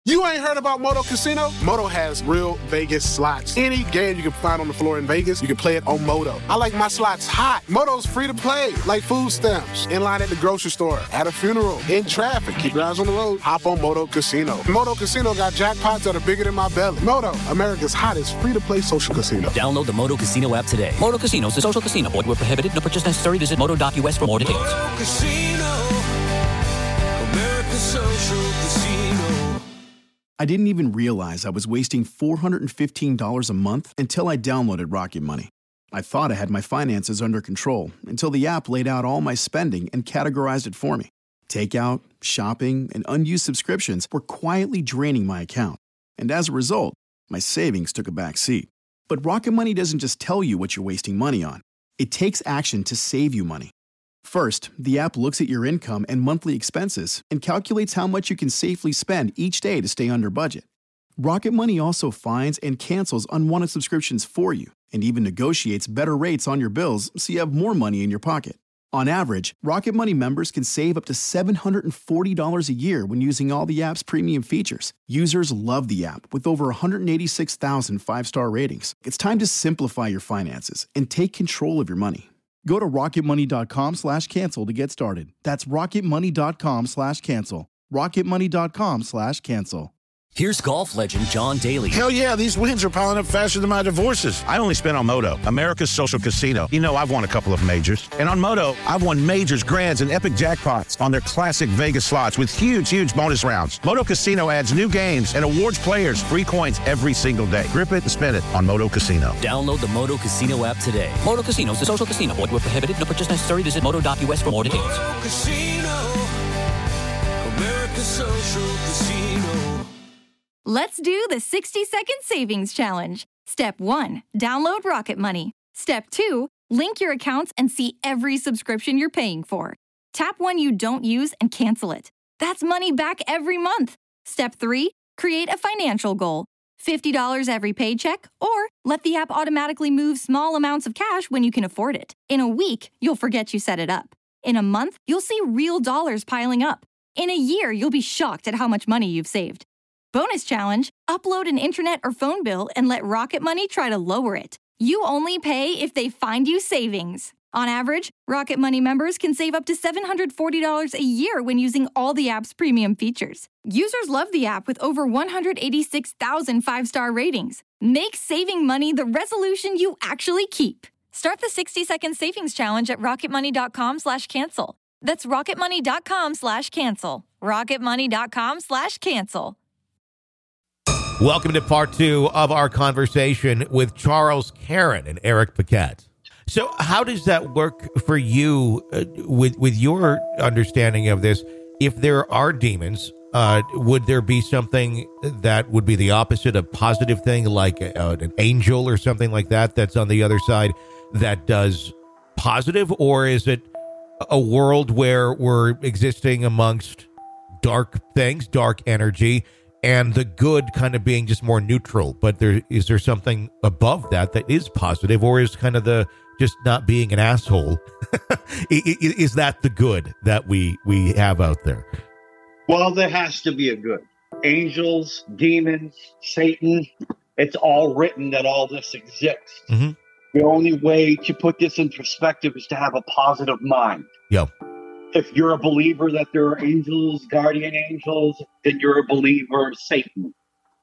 You ain't heard about Moto Casino? Moto has real Vegas slots. Any game you can find on the floor in Vegas, you can play it on Moto. I like my slots hot. Moto's free to play, like food stamps, in line at the grocery store, at a funeral, in traffic. Keep your eyes on the road. Hop on Moto Casino. Moto Casino got jackpots that are bigger than my belly. Moto, America's hottest free-to-play social casino. Download the Moto Casino app today. Moto Casino is a social casino. Void where prohibited. No purchase necessary. Visit moto.us for more details. Moto Casino, America's social casino. I didn't even realize I was wasting $415 a month until I downloaded Rocket Money. I thought I had my finances under control until the app laid out all my spending and categorized it for me. Takeout, shopping, and unused subscriptions were quietly draining my account. And as a result, my savings took a back seat. But Rocket Money doesn't just tell you what you're wasting money on. It takes action to save you money. First, the app looks at your income and monthly expenses and calculates how much you can safely spend each day to stay under budget. Rocket Money also finds and cancels unwanted subscriptions for you and even negotiates better rates on your bills so you have more money in your pocket. On average, Rocket Money members can save up to $740 a year when using all the app's premium features. Users love the app with over 186,000 five-star ratings. It's time to simplify your finances and take control of your money. Go to rocketmoney.com/cancel to get started. That's rocketmoney.com/cancel. rocketmoney.com/cancel. Here's golf legend John Daly. Hell yeah, these wins are piling up faster than my divorces. I only spent on Moto, America's social casino. You know, I've won a couple of majors. And on Moto, I've won majors, grands, and epic jackpots on their classic Vegas slots with huge bonus rounds. Moto Casino adds new games and awards players free coins every single day. Grip it and spin it on Moto Casino. Download the Moto Casino app today. Moto Casino is a social casino. Void where prohibited. No purchase necessary. Visit moto.us for more details. Moto Casino, America's social casino. Let's do the 60-second savings challenge. Step 1, download Rocket Money. Step 2, link your accounts and see every subscription you're paying for. Tap one you don't use and cancel it. That's money back every month. Step 3, create a financial goal. $50 every paycheck, or let the app automatically move small amounts of cash when you can afford it. In a week, you'll forget you set it up. In a month, you'll see real dollars piling up. In a year, you'll be shocked at how much money you've saved. Bonus challenge, upload an internet or phone bill and let Rocket Money try to lower it. You only pay if they find you savings. On average, Rocket Money members can save up to $740 a year when using all the app's premium features. Users love the app with over 186,000 five-star ratings. Make saving money the resolution you actually keep. Start the 60-second savings challenge at rocketmoney.com/cancel. That's rocketmoney.com/cancel. rocketmoney.com/cancel. Welcome to part 2 of our conversation with Charles Karen and Eric Paquette. So how does that work for you with your understanding of this? If there are demons, would there be something that would be the opposite, a positive thing, like an angel or something like that that's on the other side that does positive? Or is it a world where we're existing amongst dark things, dark energy, and the good kind of being just more neutral? But is there something above that is positive, or is kind of the just not being an asshole? Is that the good that we have out there? Well, there has to be a good. Angels, demons, Satan, it's all written that all this exists. Mm-hmm. The only way to put this in perspective is to have a positive mind. Yeah. If you're a believer that there are angels, guardian angels, then you're a believer of Satan.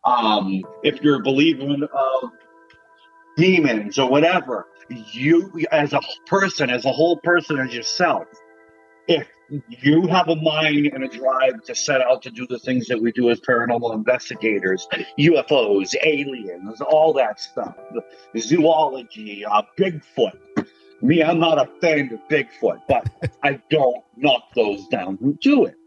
If you're a believer of demons or whatever, you as a person, as a whole person, as yourself, if you have a mind and a drive to set out to do the things that we do as paranormal investigators, UFOs, aliens, all that stuff, the zoology, Bigfoot. Me, I'm not a fan of Bigfoot, but I don't knock those down who do it.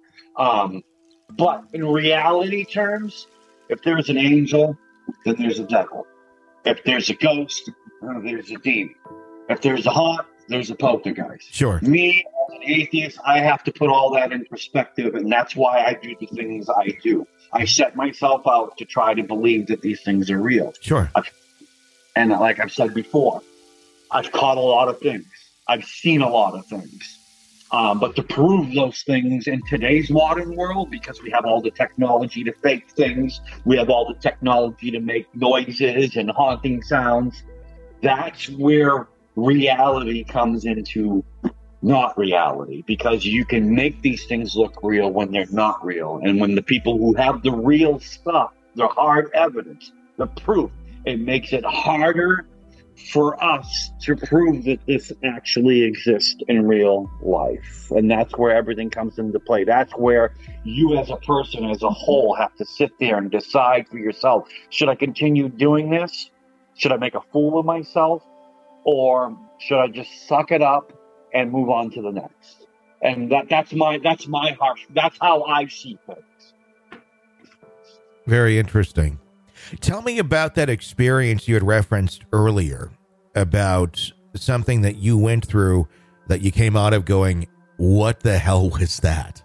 But in reality terms, if there's an angel, then there's a devil. If there's a ghost, there's a demon. If there's a haunt, there's a poltergeist. Sure. Me, as an atheist, I have to put all that in perspective, and that's why I do the things I do. I set myself out to try to believe that these things are real. Sure. And like I've said before, I've caught a lot of things. I've seen a lot of things. But to prove those things in today's modern world, because we have all the technology to fake things, we have all the technology to make noises and haunting sounds, that's where reality comes into not reality, because you can make these things look real when they're not real. And when the people who have the real stuff, the hard evidence, the proof, it makes it harder for us to prove that this actually exists in real life. And that's where everything comes into play. That's where you as a person, as a whole, have to sit there and decide for yourself, should I continue doing this? Should I make a fool of myself? Or should I just suck it up and move on to the next? And that's how I see things. Very interesting. Tell me about that experience you had referenced earlier, about something that you went through that you came out of going, what the hell was that?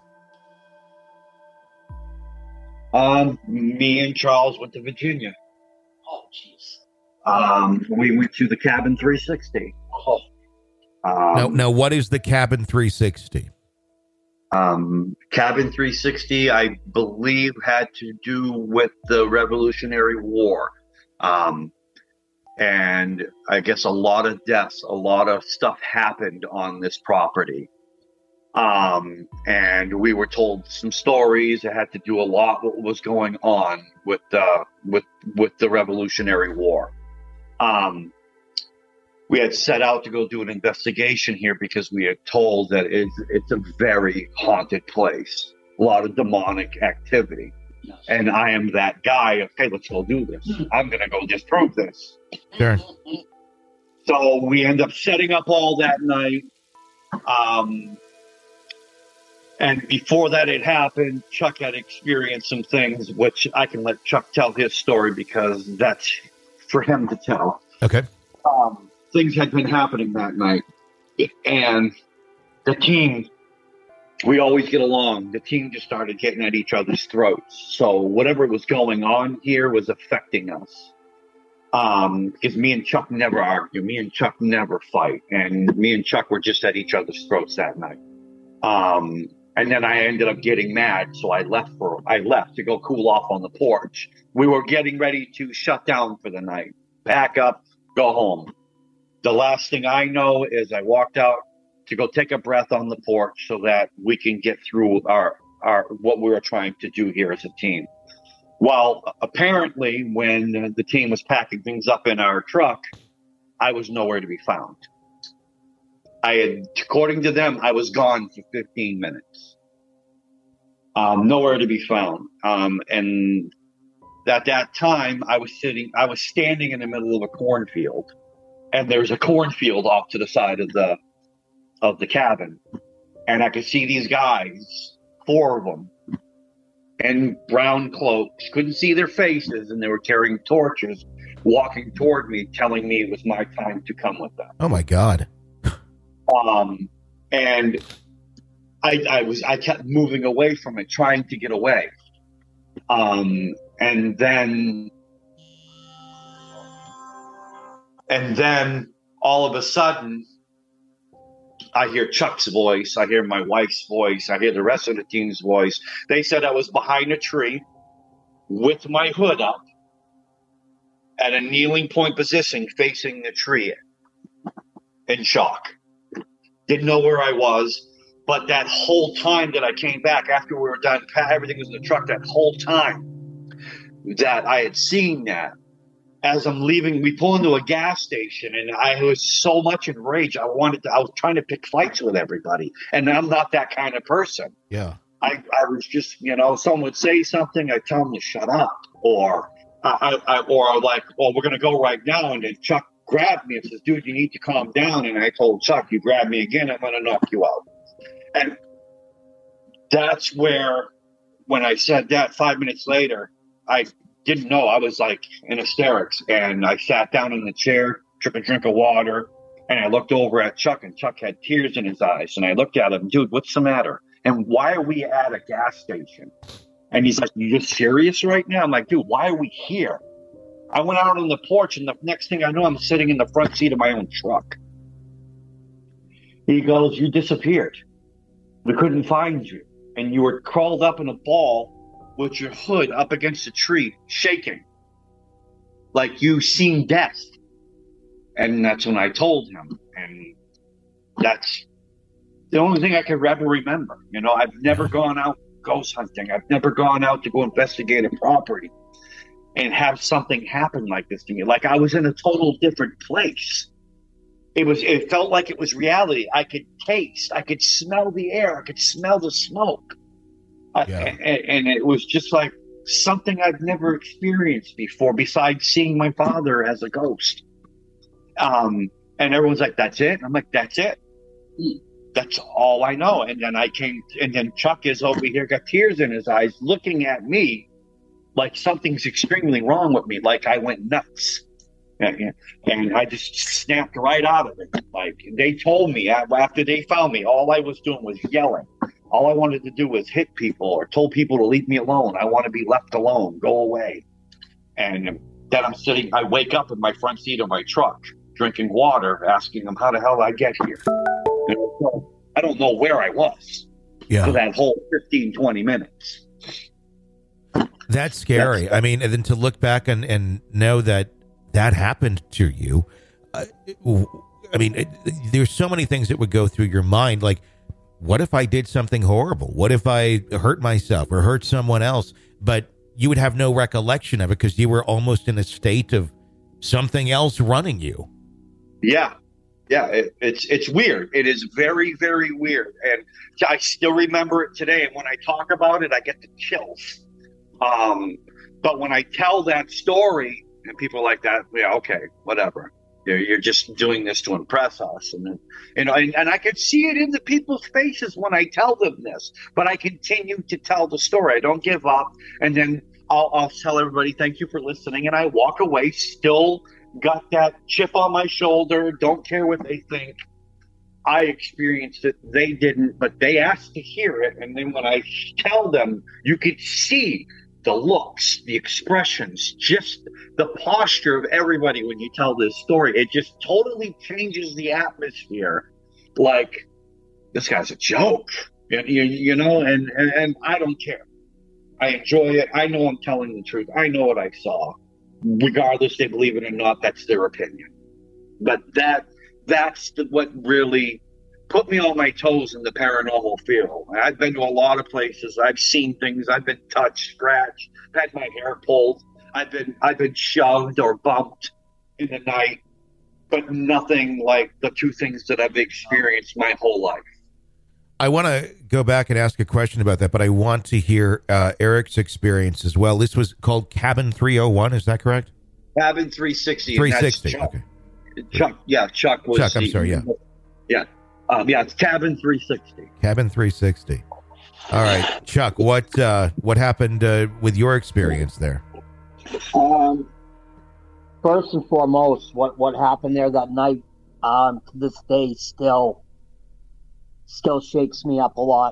Me and Charles went to Virginia. Oh, jeez. We went to the Cabin 360. Now, what is the Cabin 360? Cabin 360, I believe, had to do with the Revolutionary War. And I guess a lot of deaths, a lot of stuff happened on this property. And we were told some stories. It had to do a lot with what was going on with the Revolutionary War. We had set out to go do an investigation here because we had told that it's a very haunted place, a lot of demonic activity. Yes. And I am that guy. Okay, let's go do this. I'm going to go disprove this. Sure. So we end up setting up all that night. And before that had happened, Chuck had experienced some things, which I can let Chuck tell his story because that's for him to tell. Okay. Things had been happening that night, and the team, we always get along. The team just started getting at each other's throats. So whatever was going on here was affecting us. Because me and Chuck never argue. Me and Chuck never fight. And me and Chuck were just at each other's throats that night. And then I ended up getting mad. So I left to go cool off on the porch. We were getting ready to shut down for the night, pack up, go home. The last thing I know is I walked out to go take a breath on the porch so that we can get through our what we were trying to do here as a team. Well, apparently when the team was packing things up in our truck, I was nowhere to be found. According to them, I was gone for 15 minutes. Nowhere to be found. And at that time I was standing in the middle of a cornfield. And there's a cornfield off to the side of the cabin. And I could see these guys, 4 of them, in brown cloaks. Couldn't see their faces, and they were carrying torches, walking toward me, telling me it was my time to come with them. Oh, my God. And I kept moving away from it, trying to get away. And then all of a sudden, I hear Chuck's voice. I hear my wife's voice. I hear the rest of the team's voice. They said I was behind a tree with my hood up at a kneeling point position facing the tree in shock. Didn't know where I was. But that whole time that I came back after we were done, everything was in the truck, that whole time that I had seen that. As I'm leaving, we pull into a gas station, and I was so much enraged. I was trying to pick fights with everybody, and I'm not that kind of person. Yeah. I was just, someone would say something, I tell them to shut up, or like, well, we're going to go right now. And then Chuck grabbed me and says, dude, you need to calm down. And I told Chuck, you grab me again, I'm going to knock you out. And that's where, when I said that 5 minutes later, I didn't know. I was like in hysterics, and I sat down in the chair, took a drink of water, and I looked over at Chuck, and Chuck had tears in his eyes. And I looked at him, dude, what's the matter? And why are we at a gas station? And he's like, you just serious right now? I'm like, dude, why are we here? I went out on the porch, and the next thing I know, I'm sitting in the front seat of my own truck. He goes, you disappeared. We couldn't find you. And you were crawled up in a ball with your hood up against a tree, shaking. Like you seen death. And that's when I told him. And that's the only thing I could ever remember. You know, I've never gone out ghost hunting. I've never gone out to go investigate a property and have something happen like this to me. Like I was in a total different place. It felt like it was reality. I could taste, I could smell the air, I could smell the smoke. And it was just like something I've never experienced before besides seeing my father as a ghost. And everyone's like, that's it? I'm like, that's it. That's all I know. And then Chuck is over here, got tears in his eyes, looking at me like something's extremely wrong with me, like I went nuts. And I just snapped right out of it. Like they told me after they found me, all I was doing was yelling. All I wanted to do was hit people or told people to leave me alone. I want to be left alone. Go away. And then I wake up in my front seat of my truck, drinking water, asking them how the hell I get here. And I don't know where I was for that whole 15, 20 minutes. That's scary. I mean, and then to look back and know that happened to you. I mean, there's so many things that would go through your mind. Like, what if I did something horrible? What if I hurt myself or hurt someone else? But you would have no recollection of it because you were almost in a state of something else running you. Yeah. Yeah, it's weird. It is very, very weird. And I still remember it today. And when I talk about it, I get the chills. But when I tell that story, and people like that, yeah, okay, whatever. You're just doing this to impress us. And then, and I could see it in the people's faces when I tell them this. But I continue to tell the story. I don't give up. And then I'll tell everybody, thank you for listening. And I walk away still got that chip on my shoulder, don't care what they think. I experienced it, they didn't, but they asked to hear it. And then when I tell them, you could see the looks, the expressions, just the posture of everybody when you tell this story. It just totally changes the atmosphere. Like, this guy's a joke, you know, and I don't care. I enjoy it. I know I'm telling the truth. I know what I saw. Regardless, they believe it or not, that's their opinion. But that's what really put me on my toes in the paranormal field. I've been to a lot of places. I've seen things. I've been touched, scratched, had my hair pulled. I've been shoved or bumped in the night, but nothing like the two things that I've experienced my whole life. I want to go back and ask a question about that, but I want to hear Eric's experience as well. This was called Cabin 301, is that correct? Cabin 360. 360, Chuck. okay. Chuck was... Chuck, I'm sorry, yeah. Yeah. It's Cabin 360. Cabin 360. All right, Chuck, what happened with your experience there? First and foremost, what happened there that night, to this day, still shakes me up a lot.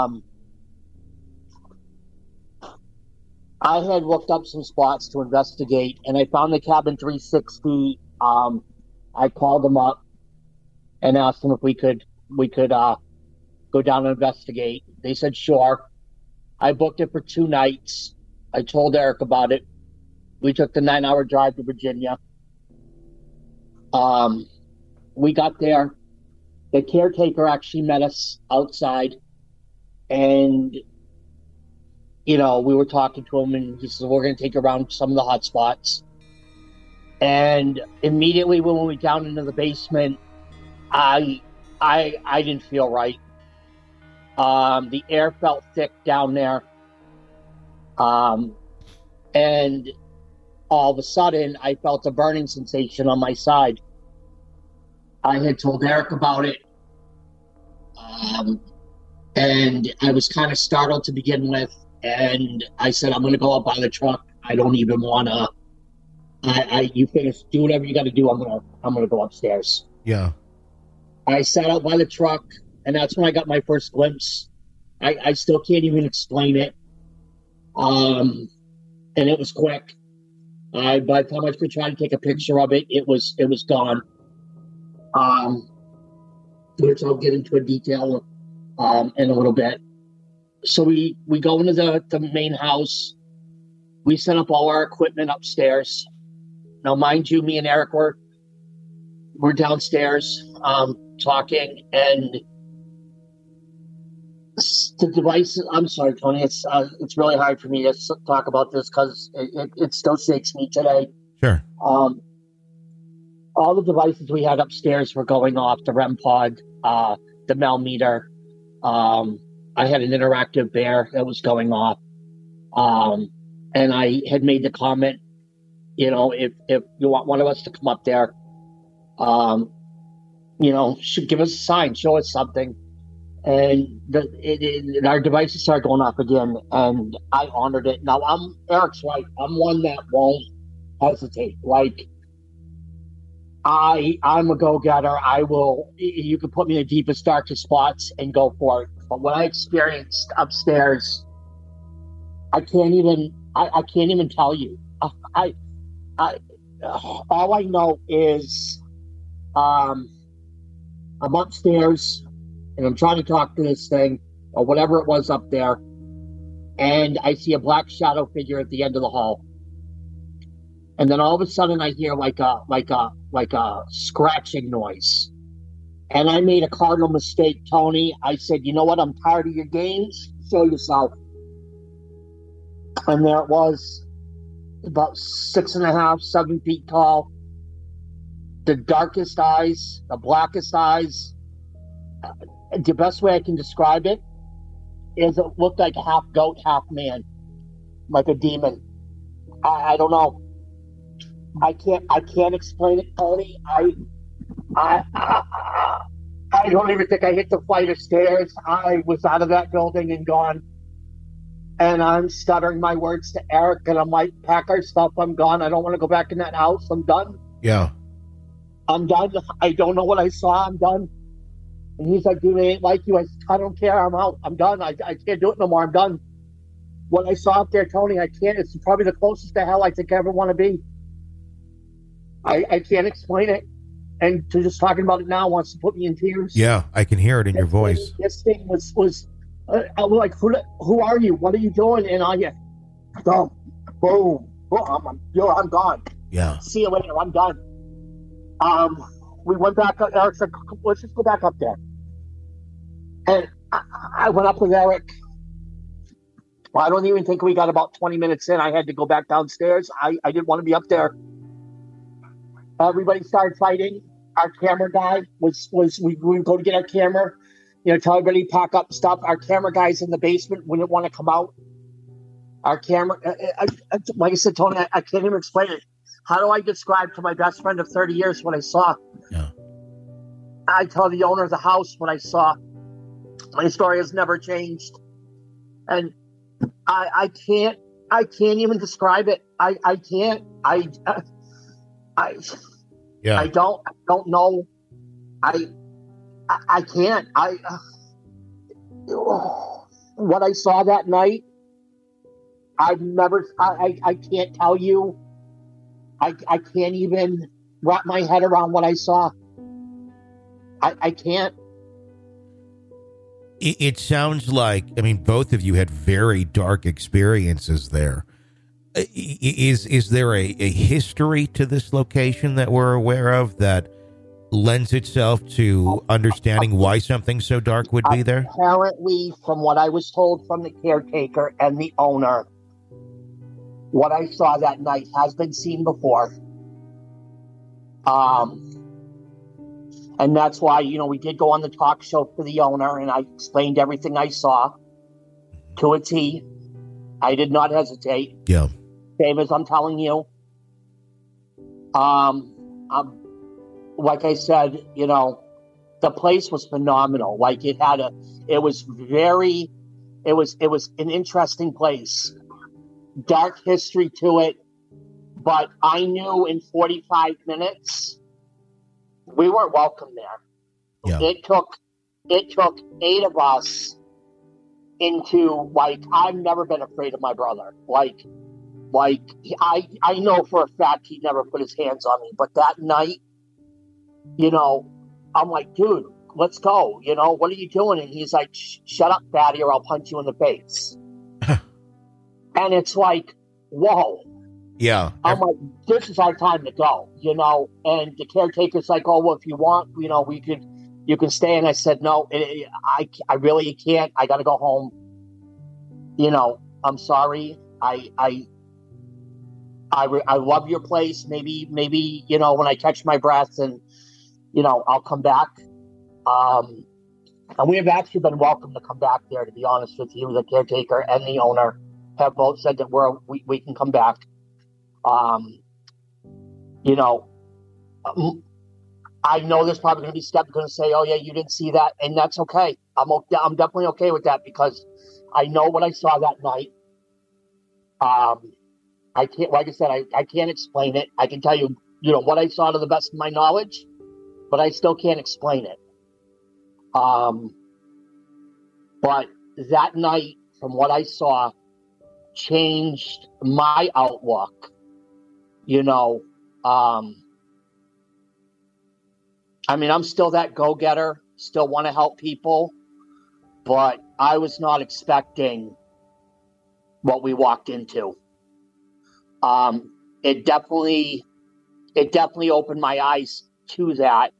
I had looked up some spots to investigate, and I found the Cabin 360. I called them up and asked them if we could go down and investigate. They said sure. I booked it for 2 nights. I told Eric about it. We took the 9-hour drive to Virginia. We got there. The caretaker actually met us outside, and, we were talking to him, and he said, we're going to take you around some of the hot spots. And immediately when we went down into the basement, I didn't feel right. The air felt thick down there. And all of a sudden, I felt a burning sensation on my side. I had told Eric about it. And I was kind of startled to begin with. And I said, I'm going to go out by the truck. I don't even want to. You finish, do whatever you got to do. I'm going to go upstairs. Yeah. I sat out by the truck, and that's when I got my first glimpse. I still can't even explain it. And it was quick. By the time I could try to take a picture of it, it was gone. Which I'll get into a detail in a little bit. So we go into the main house. We set up all our equipment upstairs. Now, mind you, me and Eric we're downstairs talking, and the devices. I'm sorry, Tony. It's really hard for me to talk about this because it still shakes me today. Sure. All the devices we had upstairs were going off. The REM pod, the Mel meter. I had an interactive bear that was going off. And I had made the comment, if you want one of us to come up there, should give us a sign, show us something. And our devices started going off again, and I honored it. Now, Eric's right. I'm one that won't hesitate. Like, I'm a go-getter. You can put me in the deepest, darkest spots and go for it. But what I experienced upstairs, I can't even tell you. All I know is I'm upstairs and I'm trying to talk to this thing or whatever it was up there, and I see a black shadow figure at the end of the hall. And then all of a sudden I hear like a scratching noise. And I made a cardinal mistake, Tony. I said, you know what? I'm tired of your games. Show yourself. And there it was, about 6.5, 7 feet tall. The darkest eyes, the blackest eyes. The best way I can describe it is it looked like half goat, half man, like a demon. I don't know. I can't explain it, Tony. I don't even think I hit the flight of stairs. I was out of that building and gone. And I'm stuttering my words to Eric, and I'm like, pack our stuff. I'm gone. I don't want to go back in that house. I'm done. Yeah. I'm done. I don't know what I saw. I'm done. And he's like, dude, I ain't like you. I said, I don't care. I'm out. I'm done. I can't do it no more. I'm done. What I saw up there, Tony, I can't. It's probably the closest to hell I think I ever want to be. I can't explain it. And to just talking about it now wants to put me in tears. Yeah, I can hear it in your voice. This thing was I was like, who are you? What are you doing? And I get, boom, boom, I'm gone. Yeah. See you later. I'm done. We went back up. Eric said, let's just go back up there. And I went up with Eric. Well, I don't even think we got about 20 minutes in. I had to go back downstairs. I didn't want to be up there. Everybody started fighting. Our camera guy we would go to get our camera, tell everybody pack up stuff. Our camera guys in the basement wouldn't want to come out. Our camera, like I said, Tony, I can't even explain it. How do I describe to my best friend of 30 years what I saw? Yeah. I tell the owner of the house what I saw. My story has never changed. And I can't even describe it. I can't. I don't know. I can't. What I saw that night, I can't tell you. I can't even wrap my head around what I saw. I can't. It sounds like, both of you had very dark experiences there. Is there a history to this location that we're aware of that lends itself to understanding why something so dark would be there? Apparently, from what I was told from the caretaker and the owner, what I saw that night has been seen before. And that's why, we did go on the talk show for the owner, and I explained everything I saw to a T. I did not hesitate. Yeah. Same as I'm telling you. Like I said, the place was phenomenal. Like it was an interesting place. Dark history to it. But I knew in 45 minutes, we weren't welcome there. Yeah. It took 8 of us into, I've never been afraid of my brother. I know for a fact he never put his hands on me. But that night, I'm like, dude, let's go. You know, what are you doing? And he's like, shut up, fatty, or I'll punch you in the face. And it's like, whoa. Yeah. I'm like, this is our time to go, you know? And the caretaker's like, oh, well, if you want, you know, you can stay. And I said, no, I really can't. I got to go home. You know, I'm sorry. I love your place. Maybe, you know, when I catch my breath and, you know, I'll come back. And we have actually been welcome to come back there, to be honest with you. The caretaker and the owner have both said that we can come back. You know, I know there's probably going to be skeptics going to say, oh yeah, you didn't see that. And that's okay. I'm definitely okay with that because I know what I saw that night. I can't, like I said, I can't explain it. I can tell you, you know, what I saw to the best of my knowledge, but I still can't explain it. But that night, from what I saw, changed my outlook. You know, I mean, I'm still that go-getter, still want to help people, but I was not expecting what we walked into. It definitely opened my eyes to that.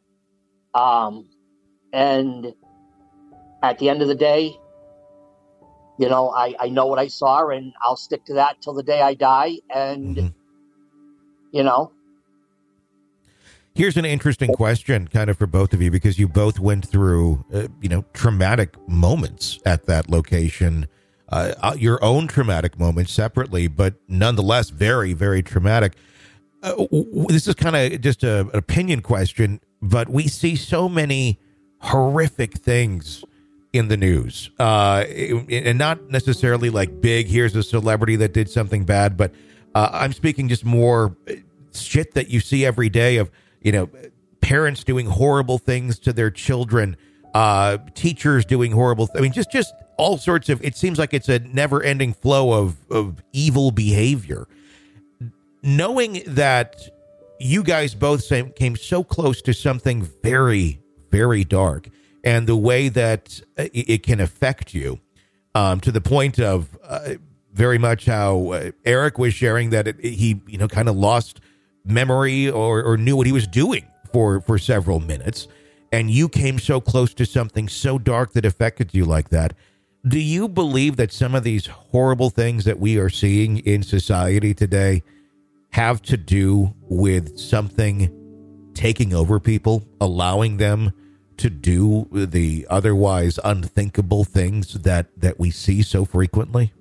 And at the end of the day, you know, I know what I saw and I'll stick to that till the day I die. And, you know. Here's an interesting question kind of for both of you, because you both went through, you know, traumatic moments at that location, your own traumatic moments separately, but nonetheless, very, very traumatic. This is kind of just an opinion question, but we see so many horrific things in the news, and not necessarily like big, here's a celebrity that did something bad, but I'm speaking just more shit that you see every day of, you know, parents doing horrible things to their children, teachers doing horrible. I mean, just all sorts of, it seems like it's a never ending flow of evil behavior. Knowing that you guys both came so close to something very, very dark, and the way that it can affect you, to the point of very much how Eric was sharing that he, you know, kind of lost memory or knew what he was doing for several minutes, and you came so close to something so dark that affected you like that. Do you believe that some of these horrible things that we are seeing in society today have to do with something taking over people, allowing them to do the otherwise unthinkable things that we see so frequently?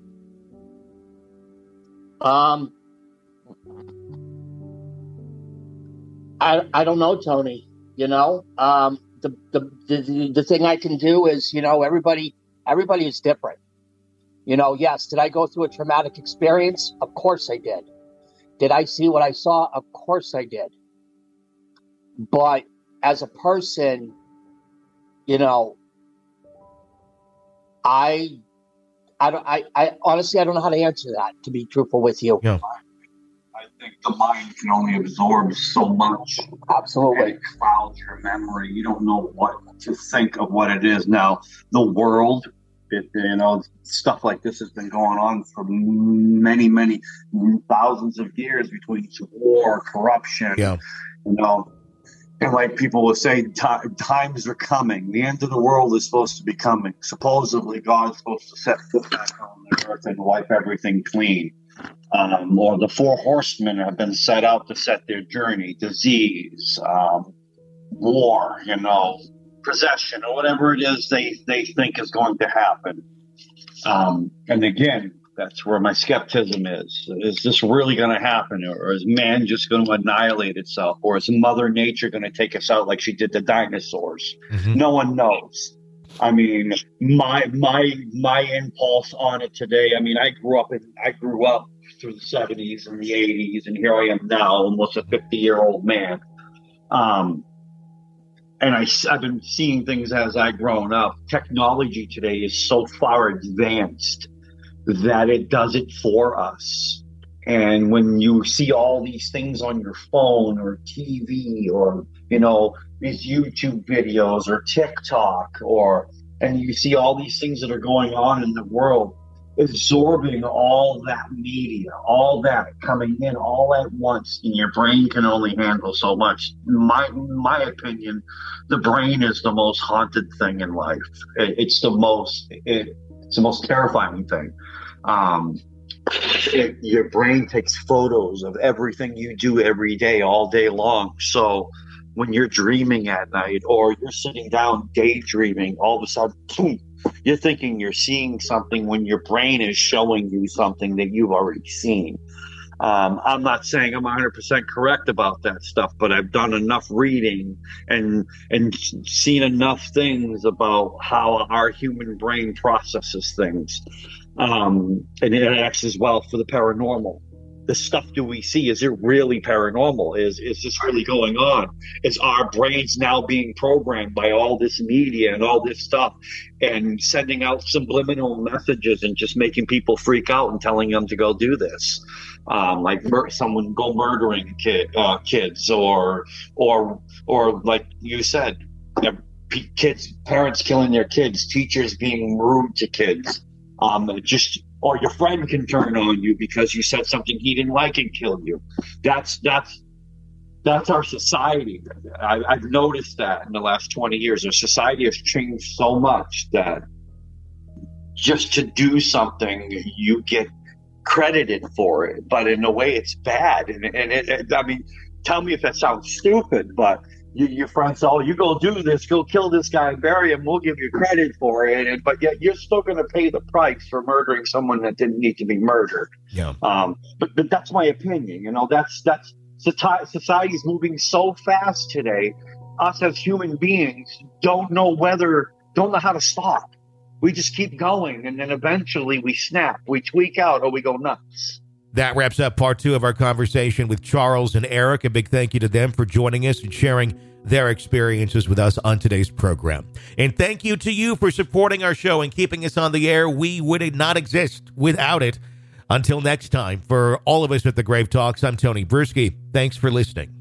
I don't know, Tony. You know, the thing I can do is, you know, everybody is different. You know, yes, did I go through a traumatic experience? Of course I did. Did I see what I saw? Of course I did. But as a person, you know, I honestly, I don't know how to answer that, to be truthful with you. Yeah. I think the mind can only absorb so much. Absolutely. It clouds your memory. You don't know what to think of what it is. Now, the world, you know, stuff like this has been going on for many, many thousands of years, between war, corruption, yeah. You know. And like people will say, times are coming. The end of the world is supposed to be coming. Supposedly, God's supposed to set foot back on the earth and wipe everything clean. Or the 4 horsemen have been set out to set their journey. Disease, war, you know, possession, or whatever it is they think is going to happen. And again, that's where my skepticism is. Is this really going to happen? Or is man just going to annihilate itself? Or is Mother Nature going to take us out like she did the dinosaurs? Mm-hmm. No one knows. I mean, my impulse on it today, I mean, I grew up through the 70s and the 80s, and here I am now, almost a 50-year-old man. And I've been seeing things as I've grown up. Technology today is so far advanced that it does it for us. And when you see all these things on your phone or TV or, these YouTube videos or TikTok and you see all these things that are going on in the world, absorbing all that media, all that coming in all at once, and your brain can only handle so much. In my opinion, the brain is the most haunted thing in life. It's the most terrifying thing. Your brain takes photos of everything you do every day, all day long. So when you're dreaming at night or you're sitting down daydreaming, all of a sudden, boom, you're thinking you're seeing something when your brain is showing you something that you've already seen. I'm not saying I'm 100% correct about that stuff, but I've done enough reading and seen enough things about how our human brain processes things. And it acts as well for the paranormal. The stuff do we see? Is it really paranormal? Is this really going on? Is our brains now being programmed by all this media and all this stuff and sending out subliminal messages and just making people freak out and telling them to go do this? Like someone go murdering kids or like you said, parents killing their kids, teachers being rude to kids. Or your friend can turn on you because you said something he didn't like and kill you. That's our society. I've noticed that in the last 20 years. Our society has changed so much that just to do something, you get credited for it. But in a way, it's bad. I mean, tell me if that sounds stupid, but your friends say, "Oh, you go do this, go kill this guy and bury him. We'll give you credit for it." But yet you're still going to pay the price for murdering someone that didn't need to be murdered. Yeah. But that's my opinion. That's society's moving so fast today. Us as human beings don't know how to stop. We just keep going, and then eventually we snap, we tweak out, or we go nuts. That wraps up part 2 of our conversation with Charles and Eric. A big thank you to them for joining us and sharing their experiences with us on today's program. And thank you to you for supporting our show and keeping us on the air. We would not exist without it. Until next time, for all of us at the Grave Talks, I'm Tony Bruschi. Thanks for listening.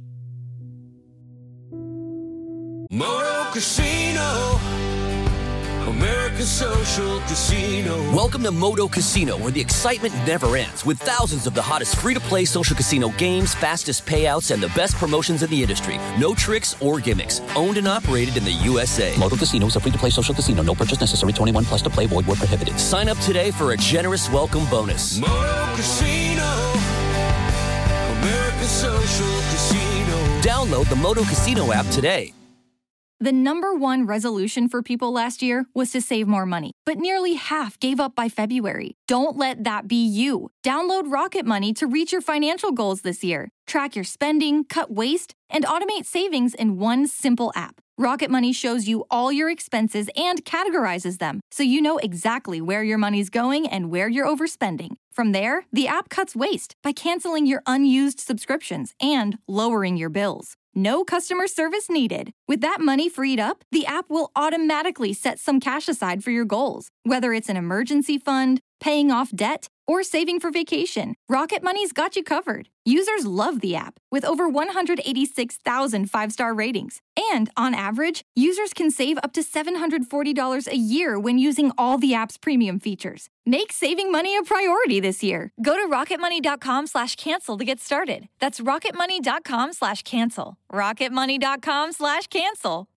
Moto Casino, America's social casino. Welcome to Moto Casino, where the excitement never ends, with thousands of the hottest free-to-play social casino games, fastest payouts, and the best promotions in the industry. No tricks or gimmicks. Owned and operated in the USA. Moto Casino is a free-to-play social casino. No purchase necessary. 21 plus to play. Void where prohibited. Sign up today for a generous welcome bonus. Moto Casino, America's social casino. Download the Moto Casino app today. The number one resolution for people last year was to save more money, but nearly half gave up by February. Don't let that be you. Download Rocket Money to reach your financial goals this year. Track your spending, cut waste, and automate savings in one simple app. Rocket Money shows you all your expenses and categorizes them, so you know exactly where your money's going and where you're overspending. From there, the app cuts waste by canceling your unused subscriptions and lowering your bills. No customer service needed. With that money freed up, the app will automatically set some cash aside for your goals. Whether it's an emergency fund, paying off debt, or saving for vacation, Rocket Money's got you covered. Users love the app, with over 186,000 five-star ratings. And on average, users can save up to $740 a year when using all the app's premium features. Make saving money a priority this year. Go to rocketmoney.com/cancel to get started. That's rocketmoney.com/cancel. rocketmoney.com/cancel.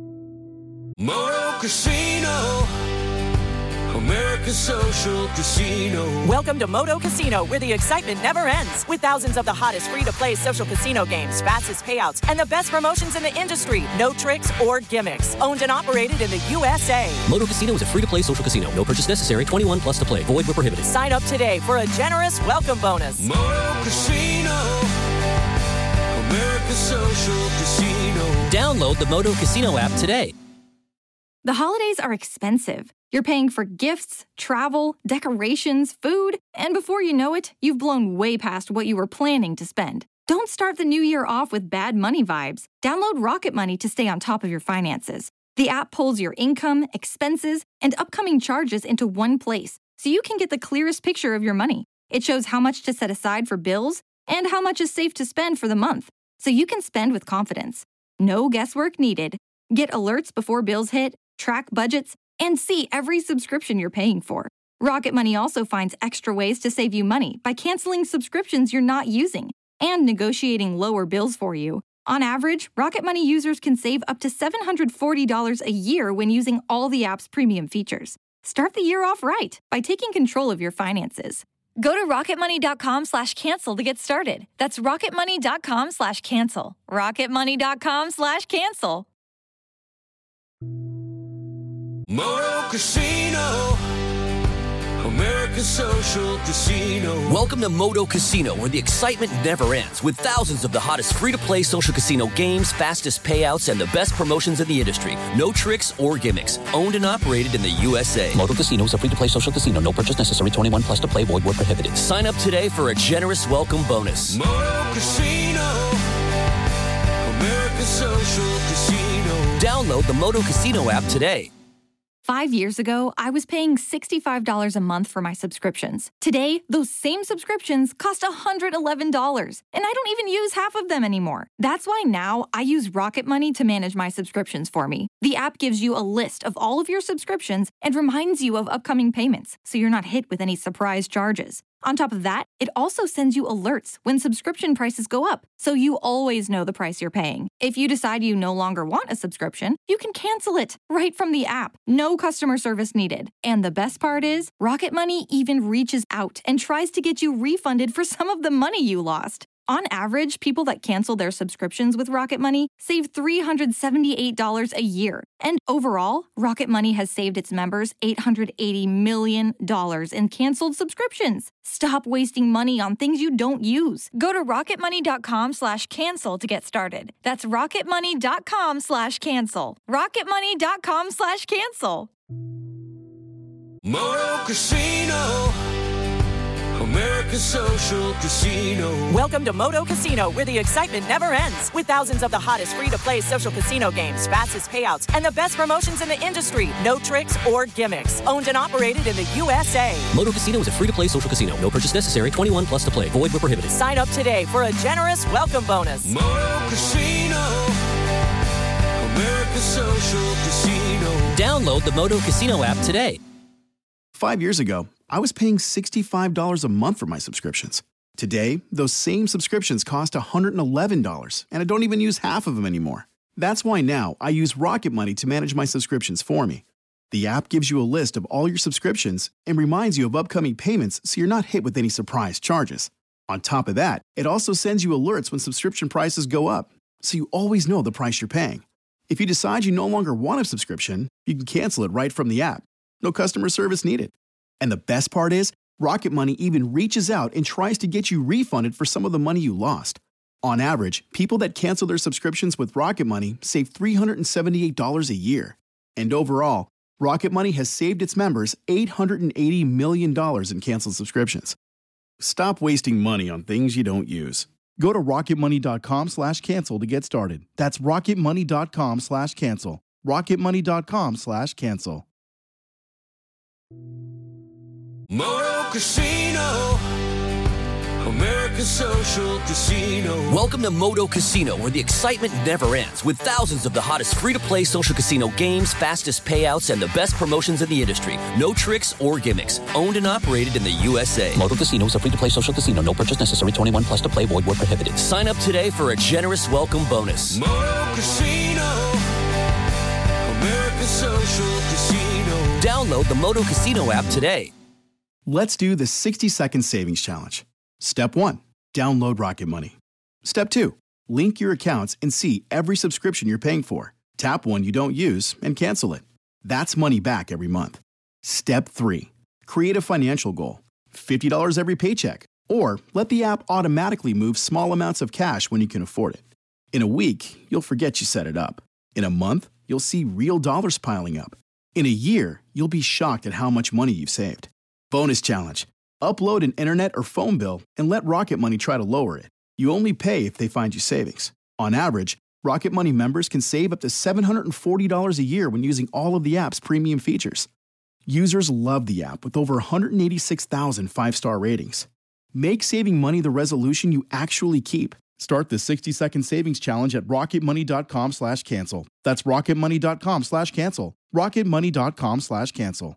Moto Casino, America's social casino. Welcome to Moto Casino, where the excitement never ends. With thousands of the hottest free-to-play social casino games, fastest payouts, and the best promotions in the industry. No tricks or gimmicks. Owned and operated in the USA. Moto Casino is a free-to-play social casino. No purchase necessary. 21 plus to play. Void where prohibited. Sign up today for a generous welcome bonus. Moto Casino, America's social casino. Download the Moto Casino app today. The holidays are expensive. You're paying for gifts, travel, decorations, food, and before you know it, you've blown way past what you were planning to spend. Don't start the new year off with bad money vibes. Download Rocket Money to stay on top of your finances. The app pulls your income, expenses, and upcoming charges into one place, so you can get the clearest picture of your money. It shows how much to set aside for bills and how much is safe to spend for the month, so you can spend with confidence. No guesswork needed. Get alerts before bills hit, track budgets, and see every subscription you're paying for. Rocket Money also finds extra ways to save you money by canceling subscriptions you're not using and negotiating lower bills for you. On average, Rocket Money users can save up to $740 a year when using all the app's premium features. Start the year off right by taking control of your finances. Go to rocketmoney.com/cancel to get started. That's rocketmoney.com/cancel. rocketmoney.com/cancel. Moto Casino, America's Social Casino. Welcome to Moto Casino, where the excitement never ends, with thousands of the hottest free-to-play social casino games, fastest payouts, and the best promotions in the industry. No tricks or gimmicks. Owned and operated in the USA. Moto Casino is a free-to-play social casino. No purchase necessary. 21 plus to play. Void where prohibited. Sign up today for a generous welcome bonus. Moto Casino, America's Social Casino. Download the Moto Casino app today. 5 years ago, I was paying $65 a month for my subscriptions. Today, those same subscriptions cost $111, and I don't even use half of them anymore. That's why now I use Rocket Money to manage my subscriptions for me. The app gives you a list of all of your subscriptions and reminds you of upcoming payments, so you're not hit with any surprise charges. On top of that, it also sends you alerts when subscription prices go up, so you always know the price you're paying. If you decide you no longer want a subscription, you can cancel it right from the app. No customer service needed. And the best part is, Rocket Money even reaches out and tries to get you refunded for some of the money you lost. On average, people that cancel their subscriptions with Rocket Money save $378 a year. And overall, Rocket Money has saved its members $880 million in canceled subscriptions. Stop wasting money on things you don't use. Go to rocketmoney.com/cancel to get started. That's rocketmoney.com/cancel. rocketmoney.com/cancel. Moto Casino, America's Social Casino. Welcome to Moto Casino, where the excitement never ends. With thousands of the hottest free-to-play social casino games, fastest payouts, and the best promotions in the industry. No tricks or gimmicks. Owned and operated in the USA. Moto Casino is a free-to-play social casino. No purchase necessary. 21 plus to play. Void where prohibited. Sign up today for a generous welcome bonus. Moto Casino, America's Social Casino. Download the Moto Casino app today. 5 years ago, I was paying $65 a month for my subscriptions. Today, those same subscriptions cost $111, and I don't even use half of them anymore. That's why now I use Rocket Money to manage my subscriptions for me. The app gives you a list of all your subscriptions and reminds you of upcoming payments so you're not hit with any surprise charges. On top of that, it also sends you alerts when subscription prices go up, so you always know the price you're paying. If you decide you no longer want a subscription, you can cancel it right from the app. No customer service needed. And the best part is, Rocket Money even reaches out and tries to get you refunded for some of the money you lost. On average, people that cancel their subscriptions with Rocket Money save $378 a year. And overall, Rocket Money has saved its members $880 million in canceled subscriptions. Stop wasting money on things you don't use. Go to rocketmoney.com/cancel to get started. That's rocketmoney.com/cancel. rocketmoney.com/cancel. Moto Casino, America's Social Casino. Welcome to Moto Casino, where the excitement never ends, with thousands of the hottest free-to-play social casino games, fastest payouts, and the best promotions in the industry. No tricks or gimmicks. Owned and operated in the USA. Moto Casino is a free-to-play social casino. No purchase necessary. 21 plus to play. Void where prohibited. Sign up today for a generous welcome bonus. Moto Casino, America's Social Casino. Download the Moto Casino app today. Let's do the 60-second savings challenge. Step 1, download Rocket Money. Step 2, link your accounts and see every subscription you're paying for. Tap one you don't use and cancel it. That's money back every month. Step 3, create a financial goal. $50 every paycheck. Or let the app automatically move small amounts of cash when you can afford it. In a week, you'll forget you set it up. In a month, you'll see real dollars piling up. In a year, you'll be shocked at how much money you've saved. Bonus challenge. Upload an internet or phone bill and let Rocket Money try to lower it. You only pay if they find you savings. On average, Rocket Money members can save up to $740 a year when using all of the app's premium features. Users love the app with over 186,000 five-star ratings. Make saving money the resolution you actually keep. Start the 60-second savings challenge at rocketmoney.com/cancel. That's rocketmoney.com/cancel. rocketmoney.com/cancel.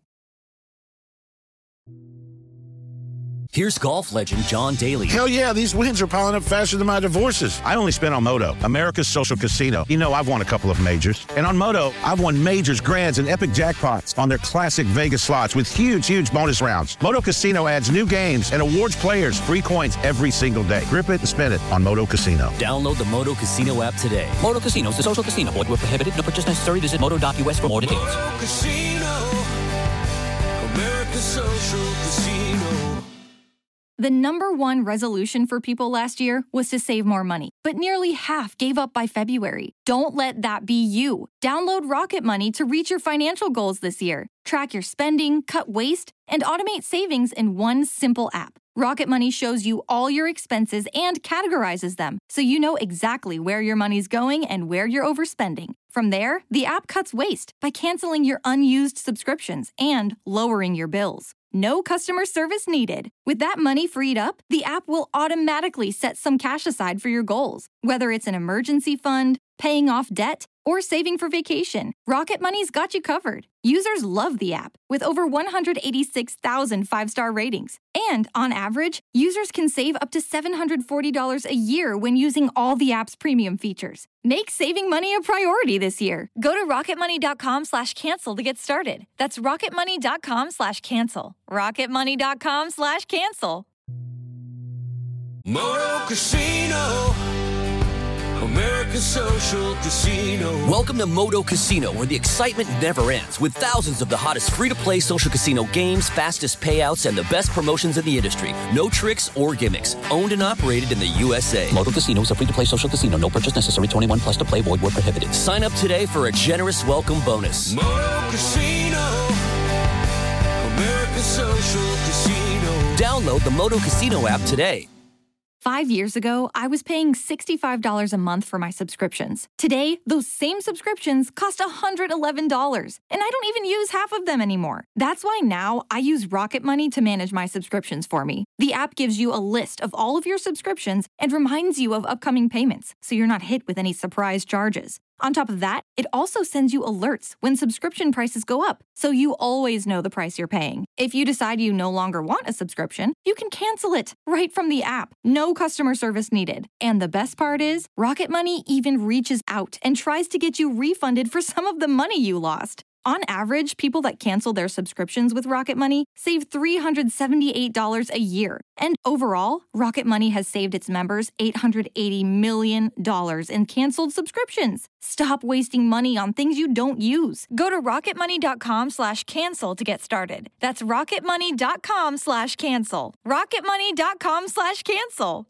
Here's golf legend John Daly. Hell yeah, these wins are piling up faster than my divorces. I only spent on Moto, America's social casino. You know I've won a couple of majors. And on Moto, I've won majors, grands, and epic jackpots on their classic Vegas slots with huge bonus rounds. Moto Casino adds new games and awards players free coins every single day. Grip it and spin it on Moto Casino. Download the Moto Casino app today. Moto Casino is a social casino. Void where prohibited. No purchase necessary. Visit moto.us for more details. Moto Casino, America's social casino. The number one resolution for people last year was to save more money, but nearly half gave up by February. Don't let that be you. Download Rocket Money to reach your financial goals this year. Track your spending, cut waste, and automate savings in one simple app. Rocket Money shows you all your expenses and categorizes them, so you know exactly where your money's going and where you're overspending. From there, the app cuts waste by canceling your unused subscriptions and lowering your bills. No customer service needed. With that money freed up, the app will automatically set some cash aside for your goals. Whether it's an emergency fund, paying off debt, or saving for vacation, Rocket Money's got you covered. Users love the app, with over 186,000 five-star ratings. And on average, users can save up to $740 a year when using all the app's premium features. Make saving money a priority this year. Go to rocketmoney.com/cancel to get started. That's rocketmoney.com/cancel. rocketmoney.com/cancel. Moto Casino, America's social casino. Welcome to Moto Casino, where the excitement never ends, with thousands of the hottest free-to-play social casino games, fastest payouts, and the best promotions in the industry. No tricks or gimmicks. Owned and operated in the USA. Moto Casino is a free-to-play social casino. No purchase necessary. 21 plus to play. Void where prohibited. Sign up today for a generous welcome bonus. Moto Casino, America's social casino. Download the Moto Casino app today. 5 years ago, I was paying $65 a month for my subscriptions. Today, those same subscriptions cost $111, and I don't even use half of them anymore. That's why now I use Rocket Money to manage my subscriptions for me. The app gives you a list of all of your subscriptions and reminds you of upcoming payments, so you're not hit with any surprise charges. On top of that, it also sends you alerts when subscription prices go up, so you always know the price you're paying. If you decide you no longer want a subscription, you can cancel it right from the app. No customer service needed. And the best part is, Rocket Money even reaches out and tries to get you refunded for some of the money you lost. On average, people that cancel their subscriptions with Rocket Money save $378 a year. And overall, Rocket Money has saved its members $880 million in canceled subscriptions. Stop wasting money on things you don't use. Go to rocketmoney.com/cancel to get started. That's rocketmoney.com/cancel. rocketmoney.com/cancel.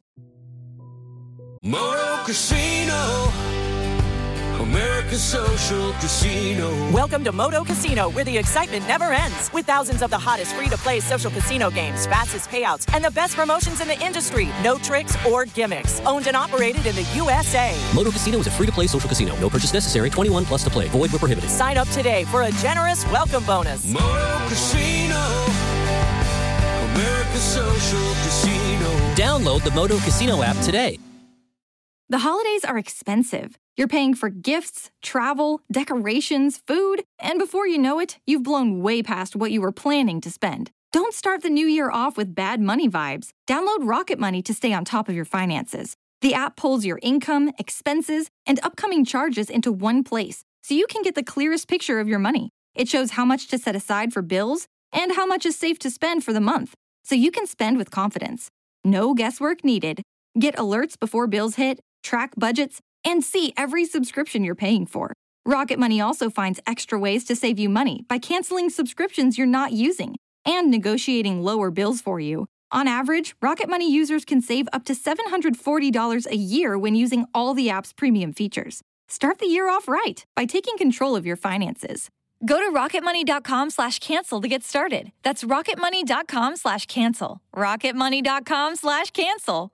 Moto Casino, America's social casino. Welcome to Moto Casino, where the excitement never ends. With thousands of the hottest free-to-play social casino games, fastest payouts, and the best promotions in the industry. No tricks or gimmicks. Owned and operated in the USA. Moto Casino is a free-to-play social casino. No purchase necessary. 21 plus to play. Void where prohibited. Sign up today for a generous welcome bonus. Moto Casino, America's social casino. Download the Moto Casino app today. The holidays are expensive. You're paying for gifts, travel, decorations, food, and before you know it, you've blown way past what you were planning to spend. Don't start the new year off with bad money vibes. Download Rocket Money to stay on top of your finances. The app pulls your income, expenses, and upcoming charges into one place, so you can get the clearest picture of your money. It shows how much to set aside for bills and how much is safe to spend for the month, so you can spend with confidence. No guesswork needed. Get alerts before bills hit, track budgets, and see every subscription you're paying for. Rocket Money also finds extra ways to save you money by canceling subscriptions you're not using and negotiating lower bills for you. On average, Rocket Money users can save up to $740 a year when using all the app's premium features. Start the year off right by taking control of your finances. Go to rocketmoney.com/cancel to get started. That's rocketmoney.com/cancel. rocketmoney.com/cancel.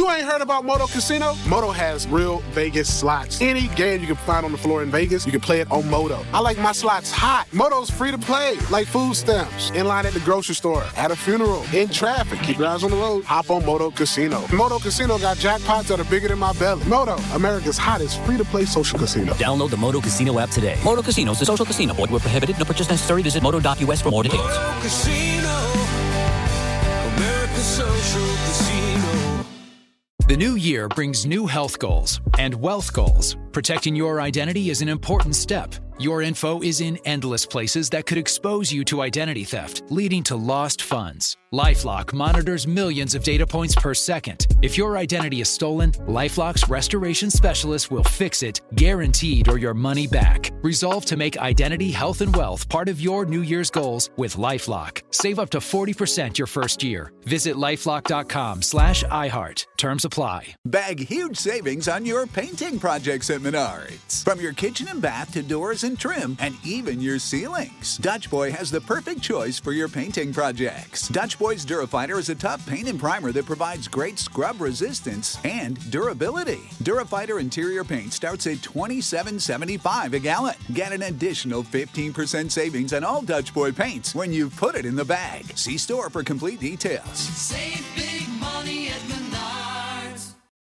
You ain't heard about Moto Casino? Moto has real Vegas slots. Any game you can find on the floor in Vegas, you can play it on Moto. I like my slots hot. Moto's free to play, like food stamps. In line at the grocery store, at a funeral, in traffic. Keep your eyes on the road. Hop on Moto Casino. Moto Casino got jackpots that are bigger than my belly. Moto, America's hottest free-to-play social casino. Download the Moto Casino app today. Moto Casino is a social casino. Void where prohibited. No purchase necessary. Visit moto.us for more details. Moto Casino, America's social casino. The new year brings new health goals and wealth goals. Protecting your identity is an important step. Your info is in endless places that could expose you to identity theft, leading to lost funds. LifeLock monitors millions of data points per second. If your identity is stolen, LifeLock's restoration specialist will fix it, guaranteed, or your money back. Resolve to make identity, health, and wealth part of your New Year's goals with LifeLock. Save up to 40% your first year. Visit LifeLock.com/iHeart. Terms apply. Bag huge savings on your painting projects at Menards. From your kitchen and bath to doors and trim, and even your ceilings. Dutch Boy has the perfect choice for your painting projects. Dutch Boy's Durafighter is a tough paint and primer that provides great scrub resistance and durability. Durafighter interior paint starts at $27.75 a gallon. Get an additional 15% savings on all Dutch Boy paints when you put it in the bag. See store for complete details. Save